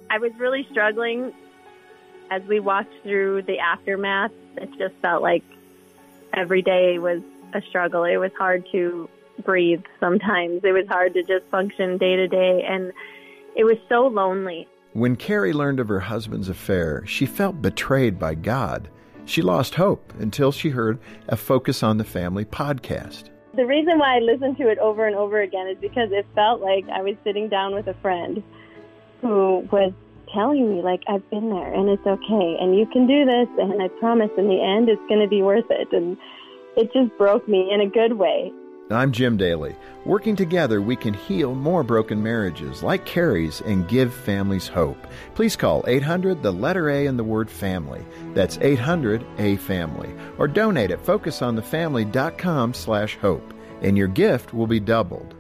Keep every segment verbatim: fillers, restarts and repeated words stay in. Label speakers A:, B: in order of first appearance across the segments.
A: I was really struggling as we walked through the aftermath. It just felt like every day was a struggle. It was hard to breathe sometimes. It was hard to just function day to day, and it was so lonely.
B: When Carrie learned of her husband's affair, she felt betrayed by God. She lost hope until she heard a Focus on the Family podcast.
A: The reason why I listened to it over and over again is because it felt like I was sitting down with a friend who was telling me, like, I've been there and it's okay and you can do this, and I promise in the end it's going to be worth it. And it just broke me in a good way.
B: I'm Jim Daly. Working together, we can heal more broken marriages like Carrie's and give families hope. Please call eight hundred, the letter A in the word family. That's eight hundred, A family. Or donate at focusonthefamily.com slash hope. And your gift will be doubled.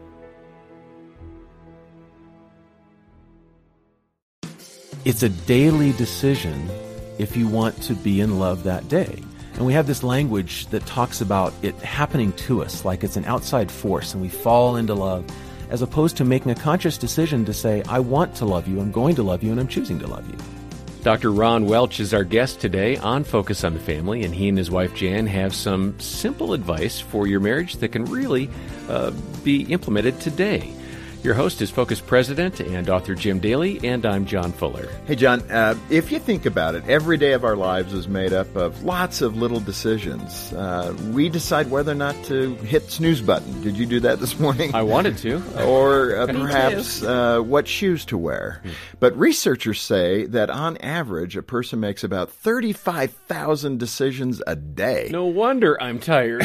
C: It's a daily decision if you want to be in love that day. And we have this language that talks about it happening to us, like it's an outside force, and we fall into love, as opposed to making a conscious decision to say, I want to love you, I'm going to love you, and I'm choosing to love you.
D: Doctor Ron Welch is our guest today on Focus on the Family, and he and his wife Jan have some simple advice for your marriage that can really uh, be implemented today. Your host is Focus President and author Jim Daly, and I'm John Fuller.
B: Hey, John, uh, if you think about it, every day of our lives is made up of lots of little decisions. Uh, we decide whether or not to hit snooze button. Did you do that this morning?
D: I wanted to.
B: Or uh, perhaps uh, what shoes to wear. Hmm. But researchers say that on average, a person makes about thirty-five thousand decisions a day.
D: No wonder I'm tired.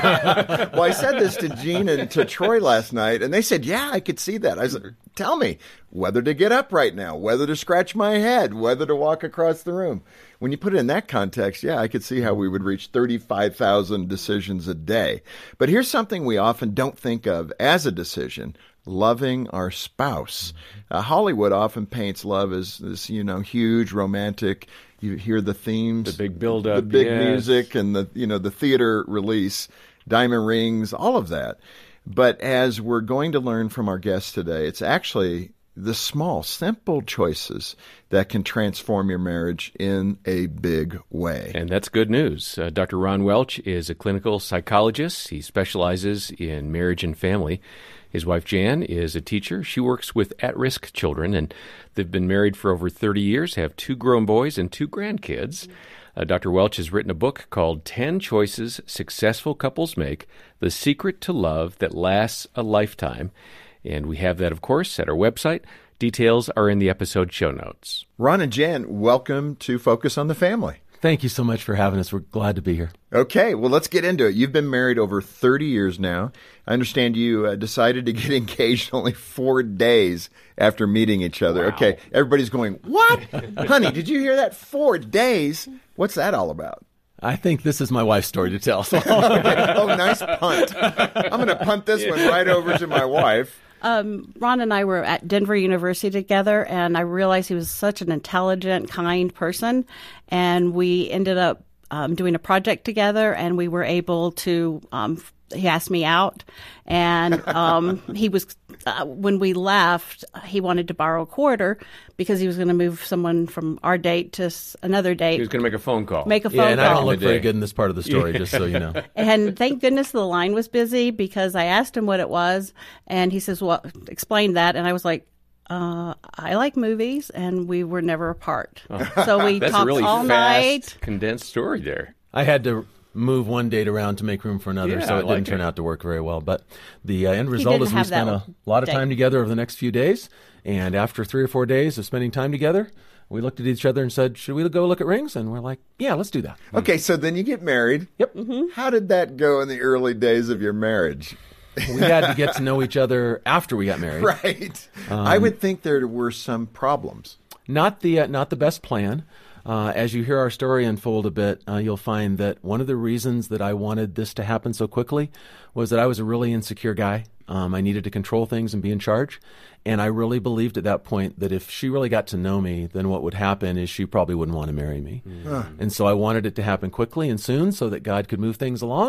B: Well, I said this to Gene and to Troy last night, and they said, yeah, I could see that. I said, tell me whether to get up right now, whether to scratch my head, whether to walk across the room. When you put it in that context, yeah, I could see how we would reach thirty-five thousand decisions a day. But here's something we often don't think of as a decision: loving our spouse. Uh, Hollywood often paints love as this, you know, huge romantic. You hear the themes,
D: the big build-up,
B: the big
D: yes.
B: music, and the you know the theater release, diamond rings, all of that. But as we're going to learn from our guest today, it's actually the small, simple choices that can transform your marriage in a big way.
D: And that's good news. Uh, Doctor Ron Welch is a clinical psychologist. He specializes in marriage and family. His wife, Jan, is a teacher. She works with at-risk children, and they've been married for over thirty years, have two grown boys and two grandkids. Uh, Doctor Welch has written a book called ten Choices Successful Couples Make, The Secret to Love That Lasts a Lifetime. And we have that, of course, at our website. Details are in the episode show notes.
B: Ron and Jan, welcome to Focus on the Family.
C: Thank you so much for having us. We're glad to be here.
B: Okay, well, let's get into it. You've been married over thirty years now. I understand you uh, decided to get engaged only four days after meeting each other.
D: Wow.
B: Okay, everybody's going, what? Honey, did you hear that? Four days? What's that all about?
C: I think this is my wife's story to tell. So.
B: Okay. Oh, nice punt. I'm going to punt this one right over to my wife.
E: Um, Ron and I were at Denver University together, and I realized he was such an intelligent, kind person, and we ended up um, doing a project together, and we were able to um, he asked me out, and um, he was uh, when we left, he wanted to borrow a quarter because he was going to move someone from our date to another date.
D: He was going to make a phone call.
E: Make a phone
C: yeah, and
E: call.
C: I don't look very good in this part of the story, just so you know.
E: And thank goodness the line was busy because I asked him what it was, and he says, well, explain that. And I was like, uh, I like movies, and we were never apart.
D: Oh.
E: So we
D: That's
E: talked
D: a really
E: all
D: fast,
E: night.
D: condensed story there.
C: I had to move one date around to make room for another,
D: Yeah,
C: so
D: I
C: it
D: like
C: didn't turn
D: it.
C: out to work very well. But the uh, end result
E: didn't
C: is we
E: have
C: spent
E: that
C: a lot of
E: date.
C: time together over the next few days. And after three or four days of spending time together, we looked at each other and said, should we go look at rings? And we're like, yeah, let's do that.
B: Okay, so then you get married.
C: Yep.
E: Mm-hmm.
B: How did that go in the early days of your marriage?
C: We had to get to know each other after we got married.
B: Right.
C: Um,
B: I would think there were some problems.
C: Not the uh, not the best plan. Uh, as you hear our story unfold a bit, uh, you'll find that one of the reasons that I wanted this to happen so quickly was that I was a really insecure guy. Um, I needed to control things and be in charge. And I really believed at that point that if she really got to know me, then what would happen is she probably wouldn't want to marry me. Mm. And so I wanted it to happen quickly and soon so that God could move things along.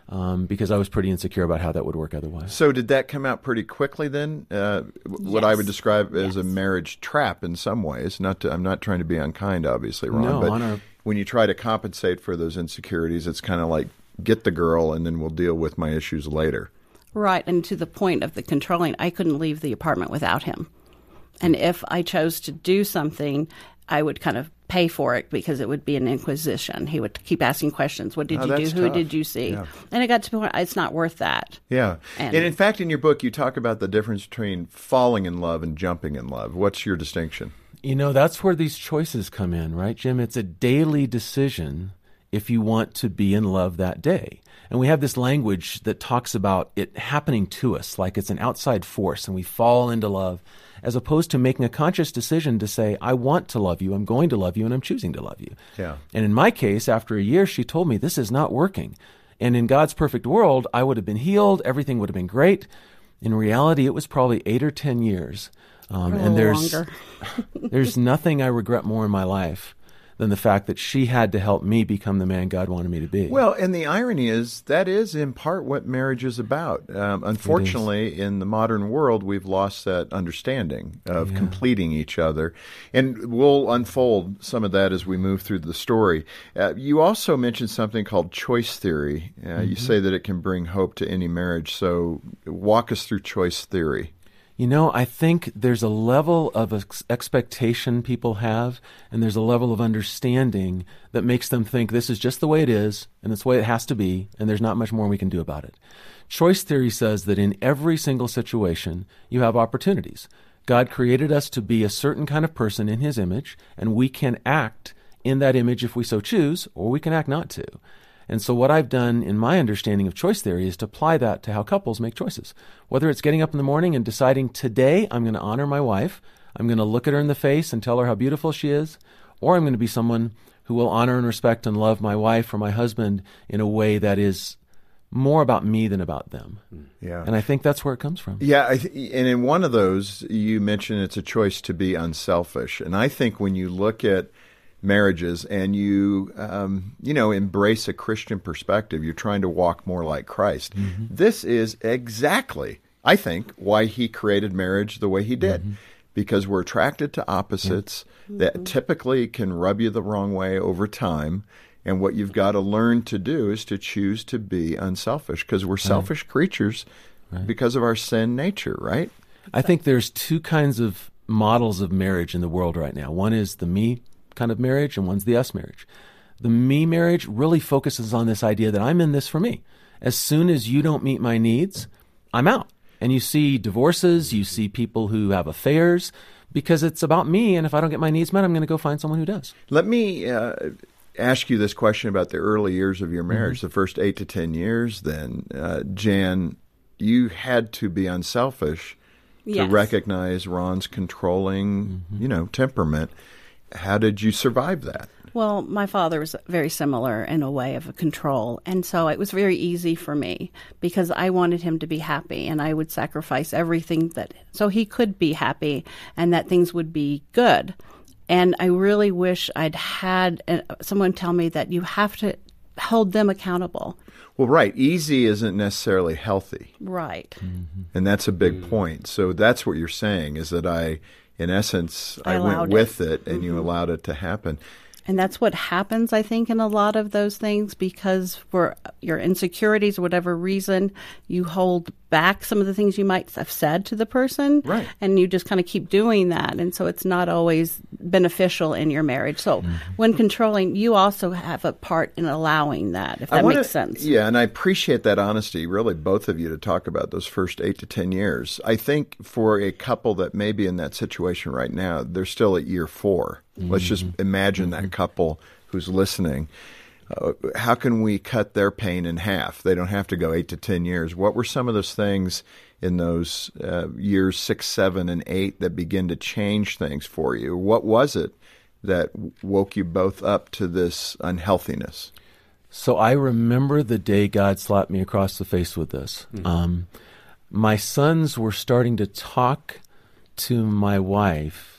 C: um, because I was pretty insecure about how that would work otherwise.
B: So did that come out pretty quickly then? Uh, what I would describe as
E: Yes.
B: a marriage trap in some ways. Not to, I'm not trying to be unkind, obviously, Ron,
C: No,
B: but
C: on our-
B: when you try to compensate for those insecurities, it's kind of like, get the girl and then we'll deal with my issues later.
E: Right, and to the point of the controlling, I couldn't leave the apartment without him. And if I chose to do something, I would kind of pay for it because it would be an inquisition. He would keep asking questions. What did
B: Oh,
E: you do?
B: that's
E: Who
B: tough.
E: did you see?
B: Yeah.
E: And it got to the point, it's not worth that.
B: Yeah.
E: And-
B: And, in fact, in your book, you talk about the difference between falling in love and jumping in love. What's your distinction?
C: You know, that's where these choices come in, right, Jim? It's a daily decision if you want to be in love that day. And we have this language that talks about it happening to us, like it's an outside force, and we fall into love, as opposed to making a conscious decision to say, I want to love you, I'm going to love you, and I'm choosing to love you.
B: Yeah.
C: And in my case, after a year, she told me, this is not working. And in God's perfect world, I would have been healed, everything would have been great. In reality, it was probably eight or ten years. Um,
E: Or a
C: and
E: little
C: there's
E: longer.
C: there's nothing I regret more in my life than the fact that she had to help me become the man God wanted me to be.
B: Well, and the irony is that is in part what marriage is about. Um, unfortunately, in the modern world, we've lost that understanding of
C: Yeah.
B: completing each other. And we'll unfold some of that as we move through the story. Uh, you also mentioned something called choice theory. Uh,
C: Mm-hmm.
B: You say that it can bring hope to any marriage. So walk us through choice theory.
C: You know, I think there's a level of ex- expectation people have, and there's a level of understanding that makes them think this is just the way it is, and it's the way it has to be, and there's not much more we can do about it. Choice theory says that in every single situation, you have opportunities. God created us to be a certain kind of person in His image, and we can act in that image if we so choose, or we can act not to. And so what I've done in my understanding of choice theory is to apply that to how couples make choices. Whether it's getting up in the morning and deciding today I'm going to honor my wife, I'm going to look at her in the face and tell her how beautiful she is, or I'm going to be someone who will honor and respect and love my wife or my husband in a way that is more about me than about them.
B: Yeah.
C: And I think that's where it comes from.
B: Yeah, I th- and in one of those, you mentioned it's a choice to be unselfish. And I think when you look at marriages and you, um, you know, embrace a Christian perspective, you're trying to walk more like Christ.
C: Mm-hmm.
B: This is exactly, I think, why He created marriage the way He did.
C: Mm-hmm.
B: Because we're attracted to opposites
E: Mm-hmm.
B: that typically can rub you the wrong way over time. And what you've got to learn to do is to choose to be unselfish, because we're selfish creatures because of our sin nature, right?
C: I think there's two kinds of models of marriage in the world right now. One is the me kind of marriage, and one's the us marriage. The me marriage really focuses on this idea that I'm in this for me. As soon as you don't meet my needs, I'm out. And you see divorces, you see people who have affairs, because it's about me, and if I don't get my needs met, I'm going to go find someone who does.
B: Let me uh, ask you this question about the early years of your marriage,
C: Mm-hmm.
B: the first eight to ten years then. Uh, Jan, you had to be unselfish to
E: Yes.
B: recognize Ron's controlling,
C: Mm-hmm.
B: you know, temperament. How did you survive that?
E: Well, my father was very similar in a way of a control. And so it was very easy for me because I wanted him to be happy, and I would sacrifice everything that so he could be happy and that things would be good. And I really wish I'd had uh, someone tell me that you have to hold them accountable.
B: Well, right. Easy isn't necessarily healthy.
E: Right.
B: And that's a big point. So that's what you're saying, is that I, in essence,
E: I
B: I, went
E: allowed
B: with
E: it.
B: it, and you allowed it to happen.
E: And that's what happens, I think, in a lot of those things, because for your insecurities or whatever reason, you hold back some of the things you might have said to the person.
B: Right.
E: And you just kind of keep doing that. And so it's not always beneficial in your marriage. So
B: Mm-hmm.
E: when controlling, you also have a part in allowing that, if
B: I
E: that
B: wanna-
E: makes sense.
B: Yeah, and I appreciate that honesty, really, both of you, to talk about those first eight to ten years. I think for a couple that may be in that situation right now, they're still at year four. Let's just imagine that couple who's listening. Uh, how can we cut their pain in half? They don't have to go eight to ten years. What were some of those things in those uh, years six, seven, and eight that begin to change things for you? What was it that woke you both up to this unhealthiness?
C: So I remember the day God slapped me across the face with this. Mm-hmm. Um, my sons were starting to talk to my wife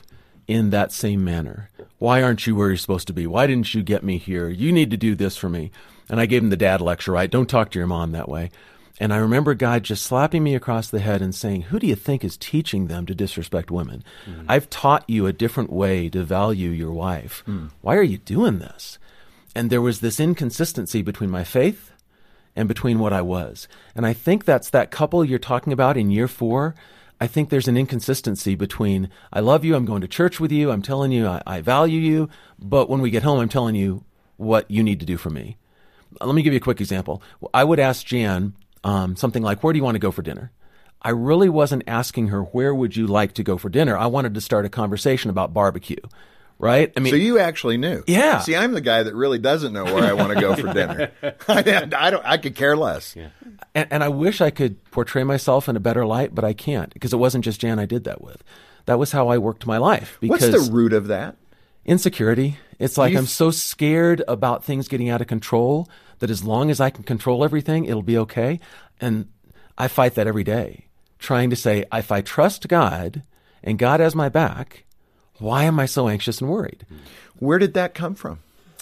C: in that same manner. Why aren't you where you're supposed to be? Why didn't you get me here? You need to do this for me. And I gave him the dad lecture, right? Don't talk to your mom that way. And I remember God just slapping me across the head and saying, who do you think is teaching them to disrespect women? Mm. I've taught you a different way to value your wife. Mm. Why are you doing this? And there was this inconsistency between my faith and between what I was. And I think that's that couple you're talking about in year four. I think there's an inconsistency between, I love you, I'm going to church with you, I'm telling you I, I value you, but when we get home, I'm telling you what you need to do for me. Let me give you a quick example. I would ask Jan um, something like, where do you want to go for dinner? I really wasn't asking her, where would you like to go for dinner? I wanted to start a conversation about barbecue. Right? I mean,
B: so you actually knew.
C: Yeah.
B: See, I'm the guy that really doesn't know where I want to go for dinner. I, I don't. I could care less.
C: Yeah. And, and I wish I could portray myself in a better light, but I can't, because it wasn't just Jan I did that with. That was how I worked my life.
B: What's the root of that?
C: Insecurity. It's like
B: You-
C: I'm so scared about things getting out of control that as long as I can control everything, it'll be okay. And I fight that every day, trying to say, if I trust God and God has my back, why am I so anxious and worried?
B: Where did that come from?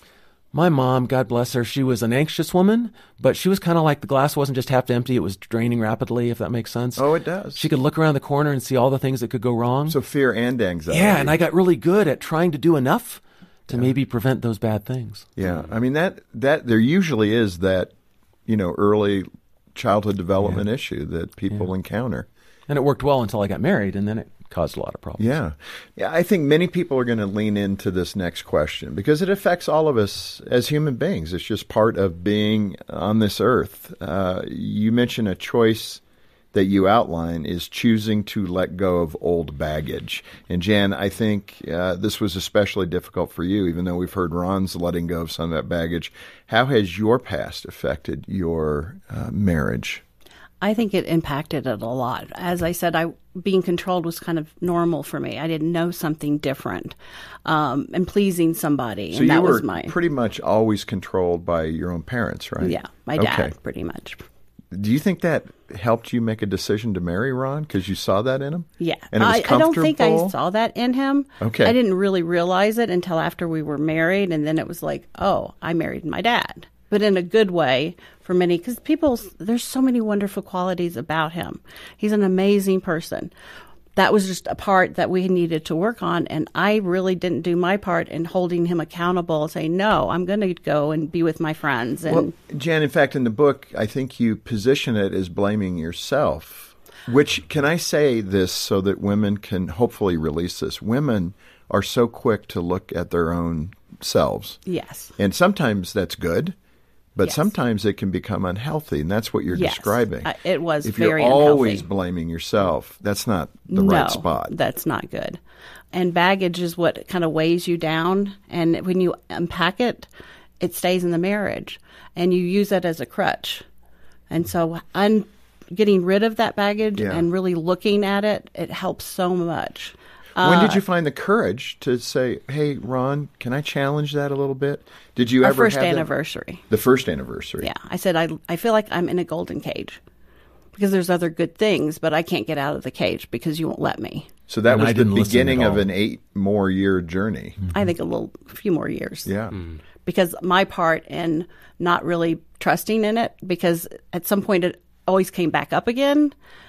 C: My mom, God bless her, she was an anxious woman, but she was kind of like the glass wasn't just half empty, it was draining rapidly, if that makes sense.
B: Oh, it does.
C: She could look around the corner and see all the things that could go wrong.
B: So fear and anxiety.
C: Yeah, and I got really good at trying to do enough to yeah. maybe prevent those bad things.
B: Yeah, I mean, that, that there usually is that, you know, early childhood development yeah. issue that people yeah. encounter.
C: And it worked well until I got married, and then it caused a lot of problems.
B: Yeah. Yeah, I think many people are going to lean into this next question because it affects all of us as human beings. It's just part of being on this earth. Uh, you mentioned a choice that you outline is choosing to let go of old baggage. And Jan, I think uh, this was especially difficult for you, even though we've heard Ron's letting go of some of that baggage. How has your past affected your uh, marriage?
E: I think it impacted it a lot. As I said, I being controlled was kind of normal for me. I didn't know something different, um, and pleasing somebody.
B: So
E: and
B: you
E: that
B: were
E: was my,
B: pretty much always controlled by your own parents, right?
E: Yeah, my dad,
B: okay.
E: pretty much.
B: Do you think that helped you make a decision to marry Ron because you saw that in him?
E: Yeah.
B: And it was
E: I, I don't think I
B: comfortable?
E: saw that in him.
B: Okay.
E: I didn't really realize it until after we were married, and then it was like, oh, I married my dad. But in a good way for many, because people, there's so many wonderful qualities about him. He's an amazing person. That was just a part that we needed to work on, and I really didn't do my part in holding him accountable and saying, no, I'm going to go and be with my friends. And
B: Well, Jan, in fact, in the book, I think you position it as blaming yourself, which, can I say this so that women can hopefully release this? Women are so quick to look at their own selves.
E: Yes.
B: And sometimes that's good. But
E: Yes.
B: sometimes it can become unhealthy, and that's what you're
E: Yes.
B: describing.
E: Uh, it was
B: if
E: very
B: you're always
E: unhealthy.
B: blaming yourself, that's not the
E: no,
B: right spot.
E: That's not good. And baggage is what kind of weighs you down. And when you unpack it, it stays in the marriage. And you use it as a crutch. And so un- getting rid of that baggage
B: Yeah.
E: and really looking at it, it helps so much.
B: When did
E: Uh,
B: you find the courage to say, "Hey, Ron, can I challenge that a little bit"? Did you
E: Our
B: ever
E: first
B: have that?
E: anniversary.
B: The first anniversary.
E: Yeah. I said, I, I feel like I'm in a golden cage. Because there's other good things, but I can't get out of the cage because you won't let me.
B: So that
C: And
B: was
C: I
B: the
C: didn't listen
B: beginning
C: at
B: of
C: all.
B: an eight more year journey.
E: I think a little, a few more years.
B: Yeah.
E: Because my part in not really trusting in it, because at some point it always came back up again,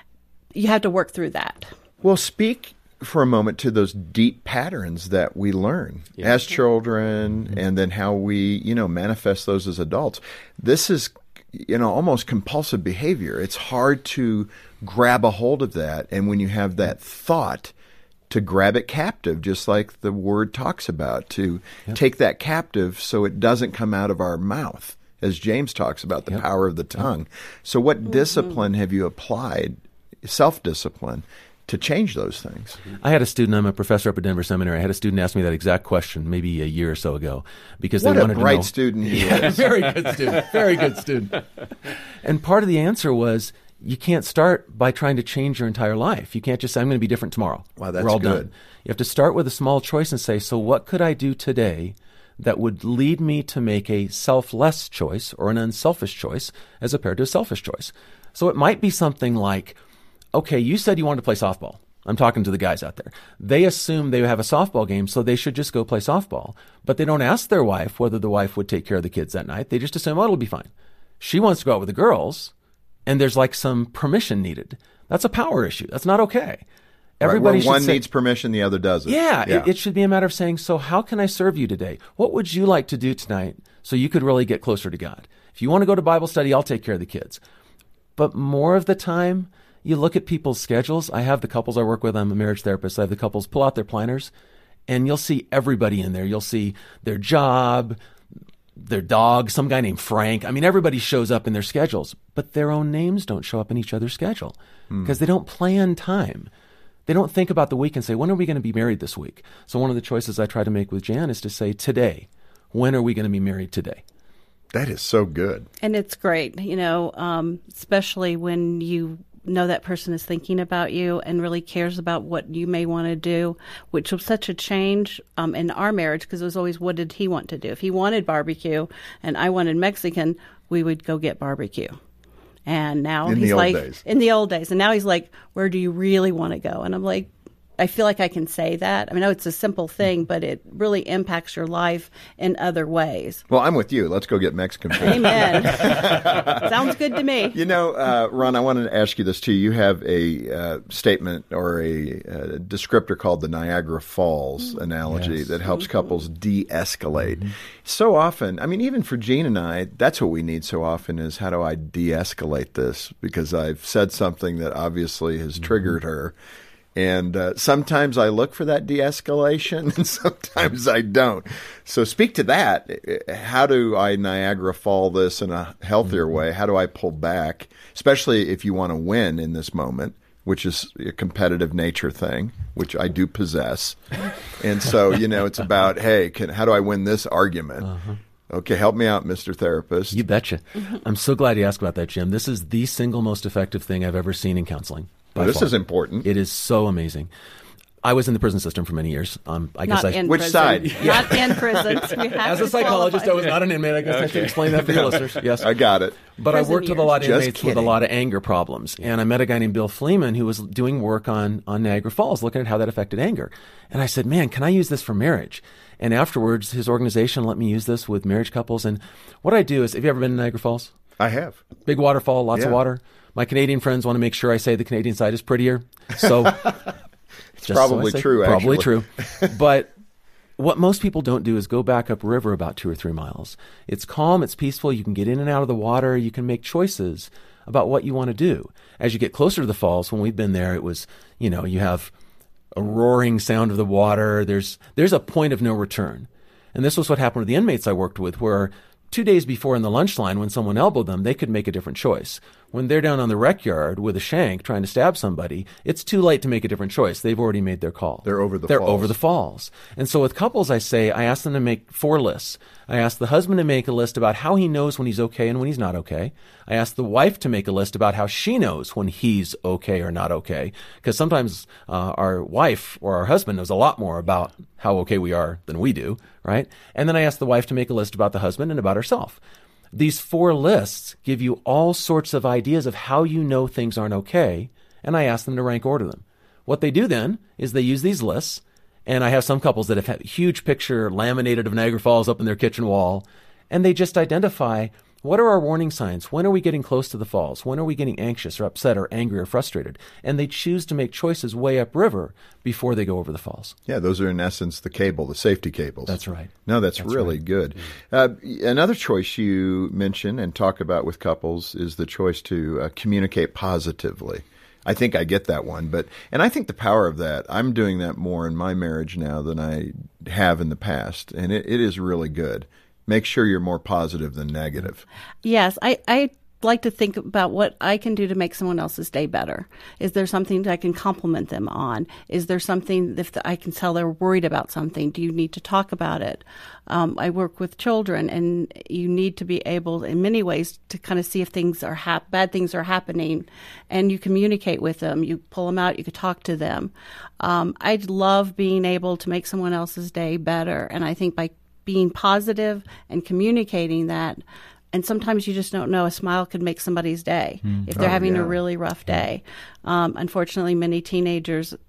E: you had to work through that.
B: Well, speak for a moment to those deep patterns that we learn as children, and then how we, you know, manifest those as adults. This is, you know, almost compulsive behavior. It's hard to grab a hold of that, and when you have that thought, to grab it captive, just like the word talks about, to
C: Yep.
B: take that captive so it doesn't come out of our mouth, as James talks about the
C: Yep.
B: power of the tongue. So what discipline have you applied, self-discipline, to change those things?
C: I had a student, I'm a professor up at Denver Seminary, I had a student ask me that exact question maybe a year or so ago. Because
B: What
C: they
B: a
C: wanted
B: bright
C: to know,
B: student he
C: Yeah,
B: is.
C: very good student, very good student. And part of the answer was, you can't start by trying to change your entire life. You can't just say, I'm going to be different tomorrow.
B: Wow, that's
C: We're all
B: good.
C: done. You have to start with a small choice and say, so what could I do today that would lead me to make a selfless choice or an unselfish choice as compared to a selfish choice? So it might be something like, okay, you said you wanted to play softball. I'm talking to the guys out there. They assume they have a softball game, so they should just go play softball. But they don't ask their wife whether the wife would take care of the kids that night. They just assume, oh, it'll be fine. She wants to go out with the girls, and there's like some permission needed. That's a power issue. That's not okay. Everybody
B: right,
C: should
B: one
C: say,
B: needs permission, the other doesn't.
C: Yeah,
B: yeah.
C: It, it should be a matter of saying, so how can I serve you today? What would you like to do tonight so you could really get closer to God? If you want to go to Bible study, I'll take care of the kids. But more of the time, you look at people's schedules. I have the couples I work with. I'm a marriage therapist. I have the couples pull out their planners, and you'll see everybody in there. You'll see their job, their dog, some guy named Frank. I mean, everybody shows up in their schedules, but their own names don't show up in each other's schedule because mm. they don't plan time. They don't think about the week and say, when are we going to be married this week? So one of the choices I try to make with Jan is to say, today. When are we going to be married today?
B: That is so good.
E: And it's great, you know, um, especially when you know that person is thinking about you and really cares about what you may want to do, which was such a change um, in our marriage because it was always, what did he want to do? If he wanted barbecue and I wanted Mexican, we would go get barbecue. And now
B: in
E: he's
B: the old
E: like,
B: days.
E: in the old days. And now he's like, where do you really want to go? And I'm like, I feel like I can say that. I mean, I know it's a simple thing, but it really impacts your life in other ways.
B: Well, I'm with you. Let's go get Mexican food.
E: Amen. Sounds good to me.
B: You know, uh, Ron, I wanted to ask you this too. You have a uh, statement or a, a descriptor called the Niagara Falls analogy
C: yes.
B: that helps
E: Mm-hmm.
B: couples de-escalate.
C: Mm-hmm.
B: So often, I mean, even for Jean and I, that's what we need so often is how do I de-escalate this? Because I've said something that obviously has mm-hmm. triggered her. And uh, sometimes I look for that de-escalation, and sometimes I don't. So speak to that. How do I Niagara Fall this in a healthier mm-hmm. way? How do I pull back, especially if you want to win in this moment, which is a competitive nature thing, which I do possess. And so, you know, it's about, hey, can, how do I win this argument? Uh-huh. Okay, help me out, Mister Therapist.
C: You betcha. I'm so glad you asked about that, Jim. This is the single most effective thing I've ever seen in counseling.
B: Well, this
C: far.
B: is important.
C: It is so amazing. I was in the prison system for many years. Um, I
E: not
C: guess I
E: in
B: which
E: prison.
B: side?
E: Not in prison.
C: As a psychologist, I was not an inmate. I guess okay. I should explain that for the listeners. Yes,
B: I got it.
C: But
E: prison
C: I worked
E: years.
C: with a lot of
B: Just
C: inmates
B: kidding.
C: with a lot of anger problems, and I met a guy named Bill Fleeman who was doing work on on Niagara Falls, looking at how that affected anger. And I said, "Man, can I use this for marriage?" And afterwards, his organization let me use this with marriage couples. And what I do is, have you ever been to Niagara Falls?
B: I have.
C: Big waterfall, lots
B: Yeah.
C: of water. My Canadian friends want to make sure I say the Canadian side is prettier. So
B: it's probably
C: so
B: true,
C: Probably
B: actually.
C: true. But what most people don't do is go back upriver about two or three miles. It's calm, it's peaceful, you can get in and out of the water, you can make choices about what you want to do. As you get closer to the falls, when we've been there, it was, you know, you have a roaring sound of the water. There's there's a point of no return. And this was what happened with the inmates I worked with, where two days before in the lunch line, when someone elbowed them, they could make a different choice. When they're down on the rec yard with a shank trying to stab somebody, it's too late to make a different choice. They've already made their call.
B: They're over the
C: They're
B: falls.
C: over the falls. And so with couples, I say, I ask them to make four lists. I ask the husband to make a list about how he knows when he's okay and when he's not okay. I ask the wife to make a list about how she knows when he's okay or not okay. Because sometimes uh, our wife or our husband knows a lot more about how okay we are than we do, right? And then I ask the wife to make a list about the husband and about herself. These four lists give you all sorts of ideas of how you know things aren't okay, and I ask them to rank order them. What they do then is they use these lists, and I have some couples that have had a huge picture laminated of Niagara Falls up in their kitchen wall, and they just identify, what are our warning signs? When are we getting close to the falls? When are we getting anxious or upset or angry or frustrated? And they choose to make choices way upriver before they go over the falls.
B: Yeah, those are in essence the cable, the safety cables.
C: That's right.
B: No, that's,
C: That's
B: really
C: right.
B: good. Uh, another choice you mention and talk about with couples is the choice to uh, communicate positively. I think I get that one, but and I think the power of that, I'm doing that more in my marriage now than I have in the past, and it, it is really good. Make sure you're more positive than negative.
E: Yes, I, I like to think about what I can do to make someone else's day better. Is there something that I can compliment them on? Is there something if I can tell they're worried about something? Do you need to talk about it? Um, I work with children, and you need to be able, in many ways, to kind of see if things are hap- bad things are happening, and you communicate with them. You pull them out. You could talk to them. Um, I love being able to make someone else's day better, and I think by being positive and communicating that. And sometimes you just don't know. A smile could make somebody's day mm. if they're
B: oh,
E: having
B: yeah.
E: a really rough day. Um, unfortunately, many teenagers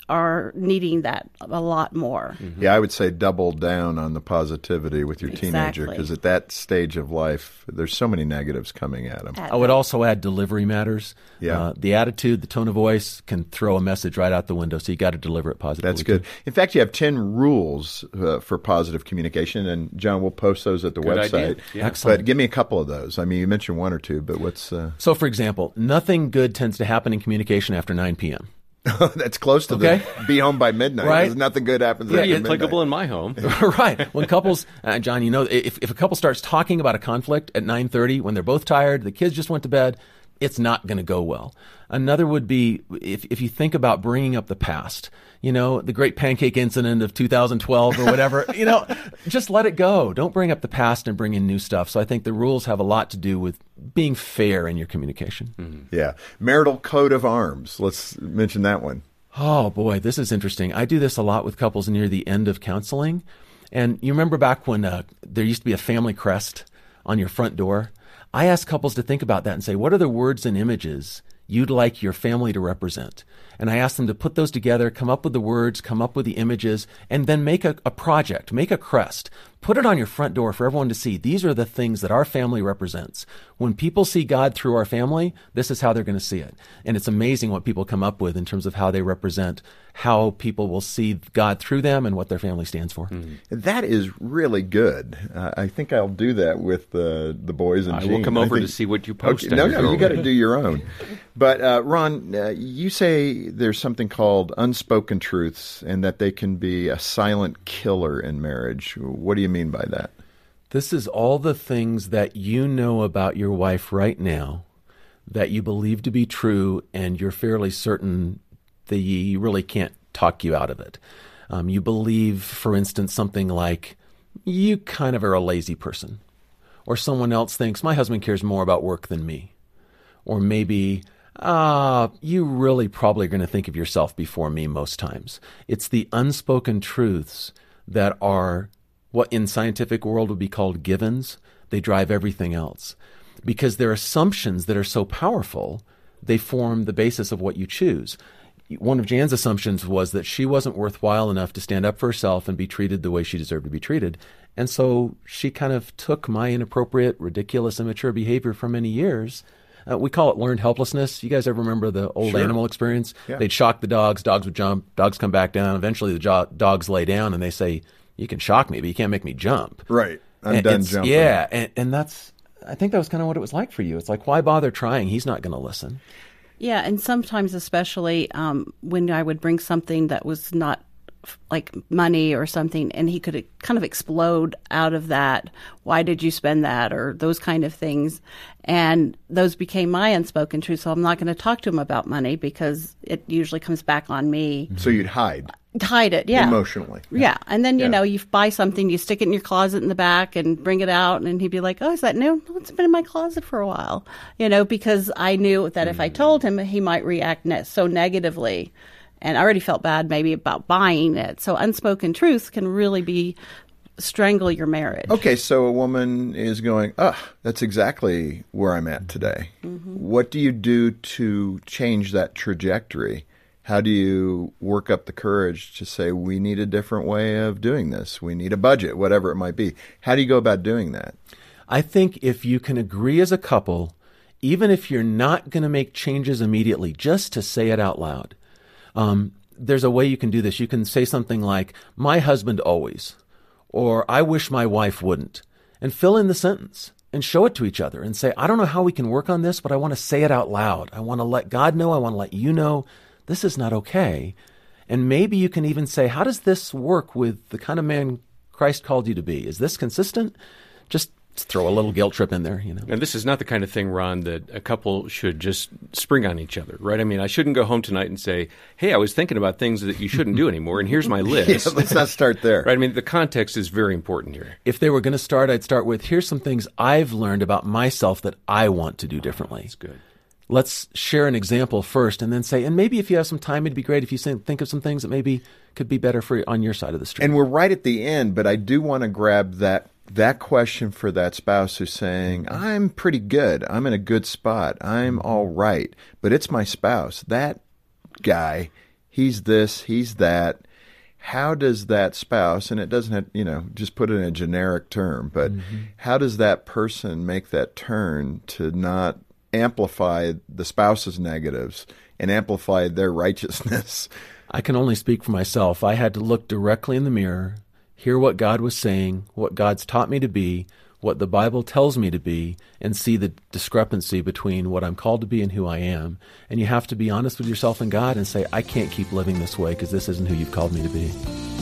E: are needing that a lot more.
B: Mm-hmm. Yeah, I would say double down on the positivity with your teenager,
E: Exactly.
B: because at that stage of life, there's so many negatives coming at them.
C: I would also add delivery matters.
B: Yeah.
C: Uh, the attitude, the tone of voice can throw a message right out the window, so you got to deliver it positively.
B: That's good. In fact, you have ten rules uh, for positive communication, and John, we'll post those at the
D: Good
B: website.
D: idea. Yeah.
C: Excellent.
B: But give me a couple of those. I mean, you mentioned one or two, but what's... Uh...
C: So, for example, nothing good tends to happen in communication after nine p.m.
B: That's close to
C: Okay.
B: the be home by midnight.
C: Right.
B: Because nothing good happens
D: Pretty
B: after
D: applicable
B: midnight.
D: in my home.
C: Right. When couples, uh, John, you know, if, if a couple starts talking about a conflict at nine thirty when they're both tired, the kids just went to bed, it's not going to go well. Another would be if, if you think about bringing up the past, you know, the great pancake incident of two thousand twelve or whatever, you know, just let it go. Don't bring up the past and bring in new stuff. So I think the rules have a lot to do with being fair in your communication.
D: Mm-hmm.
B: Yeah. Marital code of arms. Let's mention that one.
C: Oh, boy, this is interesting. I do this a lot with couples near the end of counseling. And you remember back when uh, there used to be a family crest on your front door? I ask couples to think about that and say, what are the words and images you'd like your family to represent? And I ask them to put those together, come up with the words, come up with the images, and then make a, a project, make a crest. Put it on your front door for everyone to see. These are the things that our family represents. When people see God through our family, this is how they're going to see it. And it's amazing what people come up with in terms of how they represent how people will see God through them and what their family stands for.
B: Mm-hmm. That is really good. Uh, I think I'll do that with the the boys and
D: I
B: Jean.
D: will come over
B: think-
D: to see what you post.
B: Okay,
D: on
B: no,
D: your
B: no, you
D: phone.
B: got to do your own. But uh, Ron, uh, you say there's something called unspoken truths, and that they can be a silent killer in marriage. What do you mean by that?
C: This is all the things that you know about your wife right now that you believe to be true, and you're fairly certain that you really can't talk you out of it. Um, you believe, for instance, something like, you kind of are a lazy person. Or someone else thinks, my husband cares more about work than me. Or maybe, ah, you really probably are going to think of yourself before me most times. It's the unspoken truths that are what in scientific world would be called givens. They drive everything else. Because they're assumptions that are so powerful, they form the basis of what you choose. One of Jan's assumptions was that she wasn't worthwhile enough to stand up for herself and be treated the way she deserved to be treated. And so she kind of took my inappropriate, ridiculous, immature behavior for many years. Uh, we call it learned helplessness. You guys ever remember the old
B: Sure.
C: animal experience?
B: Yeah.
C: They'd shock the dogs, dogs would jump, dogs come back down. Eventually the jo- dogs lay down and they say, you can shock me, but you can't make me jump.
B: Right. I'm
C: And
B: done
C: it's-
B: jumping.
C: Yeah, and, and that's, I think that was kind of what it was like for you. It's like, why bother trying? He's not going to listen.
E: Yeah, and sometimes, especially um, when I would bring something that was not f- like money or something, and he could kind of explode out of that. Why did you spend that? Or those kind of things. And those became my unspoken truth. So I'm not going to talk to him about money because it usually comes back on me.
B: So you'd hide
E: Hide it, yeah.
B: emotionally.
E: Yeah, and then, you
B: Yeah.
E: know, you buy something, you stick it in your closet in the back and bring it out, and he'd be like, oh, is that new? No, it's been in my closet for a while, you know, because I knew that if I told him, he might react ne- so negatively, and I already felt bad maybe about buying it. So unspoken truth can really be strangle your marriage.
B: Okay, so a woman is going, ah, that's exactly where I'm at today.
E: Mm-hmm.
B: What do you do to change that trajectory? How do you work up the courage to say, we need a different way of doing this? We need a budget, whatever it might be. How do you go about doing that?
C: I think if you can agree as a couple, even if you're not going to make changes immediately, just to say it out loud, um, there's a way you can do this. You can say something like, my husband always, or I wish my wife wouldn't, and fill in the sentence and show it to each other and say, I don't know how we can work on this, but I want to say it out loud. I want to let God know. I want to let you know this is not okay. And maybe you can even say, how does this work with the kind of man Christ called you to be? Is this consistent? Just throw a little guilt trip in there, you know.
D: And this is not the kind of thing, Ron, that a couple should just spring on each other, right? I mean, I shouldn't go home tonight and say, hey, I was thinking about things that you shouldn't do anymore, and here's my list.
B: Yeah, let's not start there.
D: Right? I mean, the context is very important here.
C: If they were going to start, I'd start with, here's some things I've learned about myself that I want to do differently.
D: That's good.
C: Let's share an example first and then say, and maybe if you have some time, it'd be great if you think of some things that maybe could be better for you on your side of the street.
B: And we're right at the end, but I do want to grab that that question for that spouse who's saying, I'm pretty good. I'm in a good spot. I'm all right. But it's my spouse. That guy, he's this, he's that. How does that spouse, and it doesn't have, you know, just put it in a generic term, but mm-hmm. how does that person make that turn to not amplify the spouse's negatives and amplify their righteousness?
C: I can only speak for myself. I had to look directly in the mirror, hear what God was saying, what God's taught me to be, what the Bible tells me to be, and see the discrepancy between what I'm called to be and who I am. And you have to be honest with yourself and God and say, I can't keep living this way because this isn't who you've called me to be.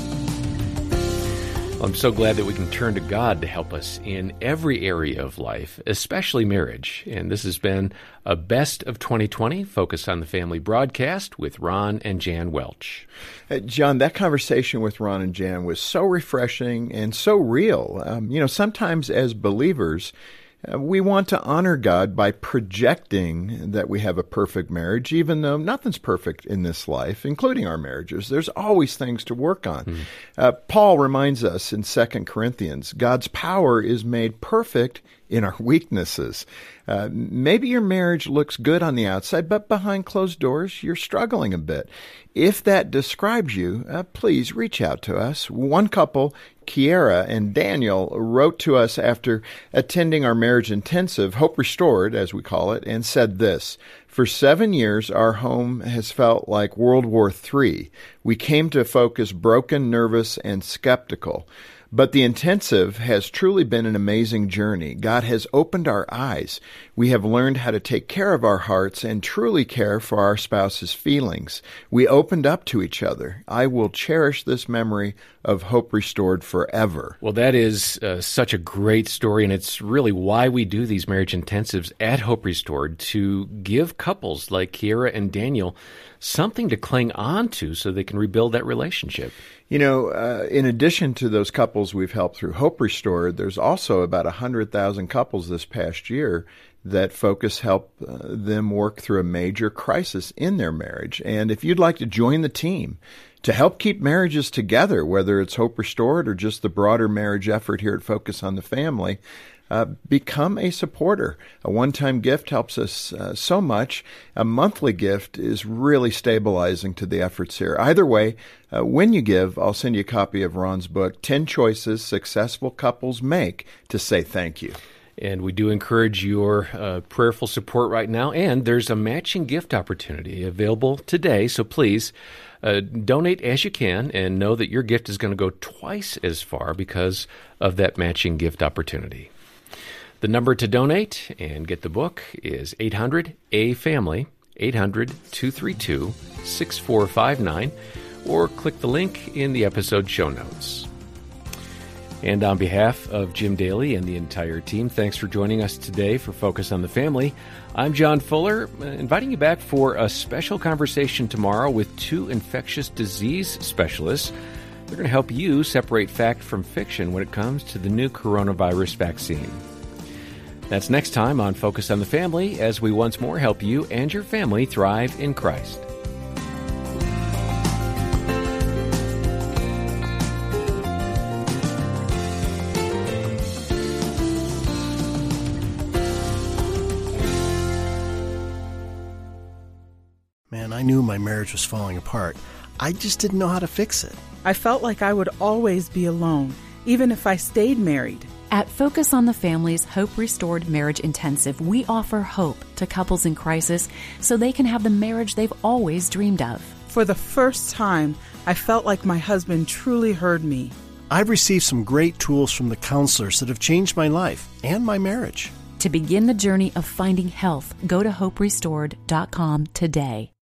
D: Well, I'm so glad that we can turn to God to help us in every area of life, especially marriage. And this has been a Best of twenty twenty Focus on the Family broadcast with Ron and Jan Welch.
B: Uh, John, that conversation with Ron and Jan was so refreshing and so real. Um, you know, sometimes as believers, uh, we want to honor God by projecting that we have a perfect marriage, even though nothing's perfect in this life, including our marriages. There's always things to work on. Mm-hmm. Uh, Paul reminds us in Second Corinthians, God's power is made perfect in our weaknesses. Uh, maybe your marriage looks good on the outside, but behind closed doors, you're struggling a bit. If that describes you, uh, please reach out to us. One couple, Kiera and Daniel, wrote to us after attending our marriage intensive, Hope Restored, as we call it, and said this: for seven years, our home has felt like World War Three. We came to Focus broken, nervous, and skeptical. But the intensive has truly been an amazing journey. God has opened our eyes. We have learned how to take care of our hearts and truly care for our spouse's feelings. We opened up to each other. I will cherish this memory of Hope Restored forever.
D: Well, that is uh, such a great story, and it's really why we do these marriage intensives at Hope Restored, to give couples like Kiera and Daniel something to cling on to so they can rebuild that relationship.
B: You know, uh, in addition to those couples we've helped through Hope Restored, there's also about one hundred thousand couples this past year that Focus helped uh, them work through a major crisis in their marriage. And if you'd like to join the team to help keep marriages together, whether it's Hope Restored or just the broader marriage effort here at Focus on the Family, Uh, become a supporter. A one-time gift helps us uh, so much. A monthly gift is really stabilizing to the efforts here. Either way, uh, when you give, I'll send you a copy of Ron's book, ten Choices Successful Couples Make to Say Thank You.
D: And we do encourage your uh, prayerful support right now. And there's a matching gift opportunity available today. So please uh, donate as you can, and know that your gift is going to go twice as far because of that matching gift opportunity. The number to donate and get the book is eight hundred A family, eight hundred, two three two, six four five nine, or click the link in the episode show notes. And on behalf of Jim Daly and the entire team, thanks for joining us today for Focus on the Family. I'm John Fuller, inviting you back for a special conversation tomorrow with two infectious disease specialists. They're going to help you separate fact from fiction when it comes to the new coronavirus vaccine. That's next time on Focus on the Family, as we once more help you and your family thrive in Christ.
F: Man, I knew my marriage was falling apart. I just didn't know how to fix it.
G: I felt like I would always be alone, even if I stayed married.
H: At Focus on the Family's Hope Restored Marriage Intensive, we offer hope to couples in crisis so they can have the marriage they've always dreamed of.
G: For the first time, I felt like my husband truly heard me.
F: I've received some great tools from the counselors that have changed my life and my marriage.
H: To begin the journey of finding health, go to hope restored dot com today.